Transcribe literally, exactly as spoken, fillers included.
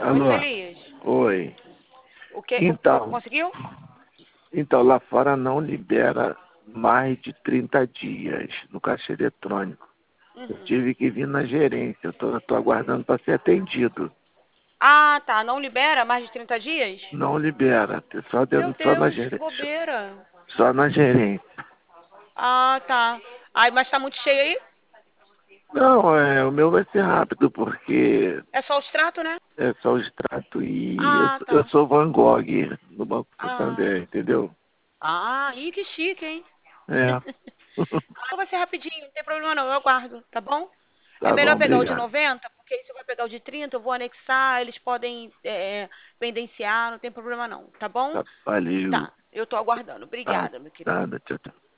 Oi, Alô? Feliz. Oi. O que? O, co- Então, conseguiu? então, lá fora não libera mais de trinta dias no caixa eletrônico. Eu Uhum. tive que vir na gerência, eu tô, tô aguardando para ser atendido. Ah, tá. Não libera mais de trinta dias? Não libera, só, Meu dentro, só na Deus, que gerência. bobeira. Só na gerência. Ah, tá. Ai, mas tá muito cheio aí? Não, é, o meu vai ser rápido, porque É só o extrato, né? é só o extrato e eu, Ah, sou- eu tá. sou Van Gogh no Banco Ah, Santander, entendeu? ah, ih, que chique, hein? É. Ah, vai ser rapidinho, não tem problema não, eu aguardo, tá bom? É Tá bom, melhor pegar o de obrigado. noventa, porque aí você vai pegar o de trinta, eu vou anexar, eles podem é, pendenciar, não tem problema não, tá bom? Tá, valeu. Tá, eu tô aguardando. Tá, Obrigada, meu querido. nada, tchau, tchau.